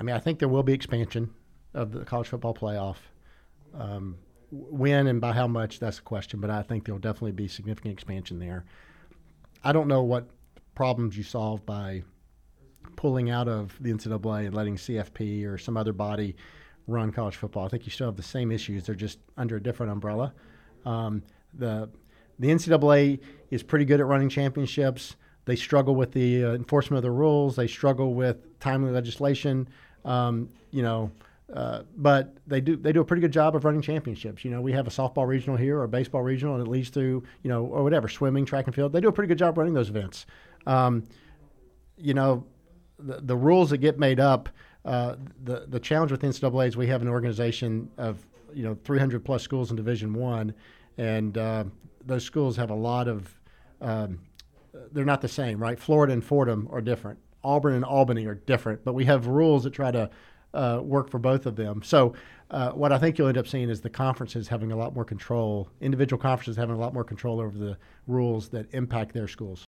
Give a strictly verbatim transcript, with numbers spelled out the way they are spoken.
I mean, I think there will be expansion of the college football playoff. Um, when and by how much, that's a question, but I think there will definitely be significant expansion there. I don't know what problems you solve by pulling out of the N C double A and letting C F P or some other body run college football. I think you still have the same issues. They're just under a different umbrella. Um, the the N C double A is pretty good at running championships. They struggle with the uh, enforcement of the rules. They struggle with timely legislation. Um, you know, uh, but they do they do a pretty good job of running championships. You know, we have a softball regional here or a baseball regional, and it leads through, you know, or whatever, swimming, track and field. They do a pretty good job running those events. Um, you know, the, the rules that get made up, uh, the the challenge with N C double A is we have an organization of, you know, three hundred plus schools in Division One, and uh, those schools have a lot of um, they're not the same, right? Florida and Fordham are different. Auburn and Albany are different, but we have rules that try to uh, work for both of them. So uh, what I think you'll end up seeing is the conferences having a lot more control, individual conferences having a lot more control over the rules that impact their schools.